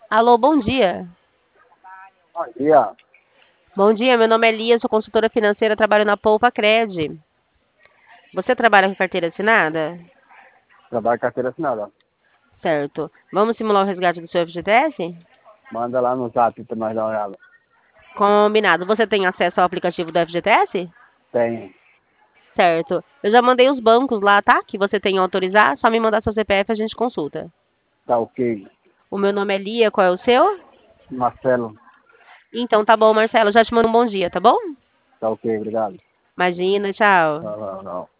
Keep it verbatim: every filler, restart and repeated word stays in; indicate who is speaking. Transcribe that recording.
Speaker 1: Alô, bom dia.
Speaker 2: Bom dia.
Speaker 1: Bom dia, meu nome é Lia, sou consultora financeira, trabalho na Poupa Cred. Você trabalha com carteira assinada?
Speaker 2: Trabalho carteira assinada.
Speaker 1: Certo. Vamos simular o resgate do seu F G T S?
Speaker 2: Manda lá no zap pra nós dar uma olhada.
Speaker 1: Combinado. Você tem acesso ao aplicativo do F G T S?
Speaker 2: Tem.
Speaker 1: Certo. Eu já mandei os bancos lá, tá? Que você tem que autorizar. Só me mandar seu C P F e a gente consulta.
Speaker 2: Tá ok.
Speaker 1: O meu nome é Lia, qual é o seu?
Speaker 2: Marcelo.
Speaker 1: Então tá bom, Marcelo. Já te mando um bom dia, tá bom?
Speaker 2: Tá ok, obrigado.
Speaker 1: Imagina, tchau.
Speaker 2: Não, não, não.